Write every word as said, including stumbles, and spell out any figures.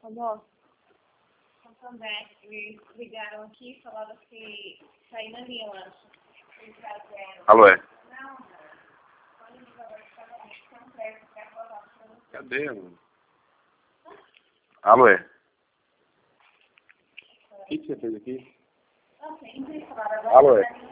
Alô? Santander, eles ligaram aqui e falaram que saí na linha, eu acho. Eles fizeram. Alô, é? Não, não. Quando eles falaram que estava aqui, são perto, que é a Cadê, mano? Alô, é? O que, que você fez aqui? Não sei, eles falaram agora. Alô, é?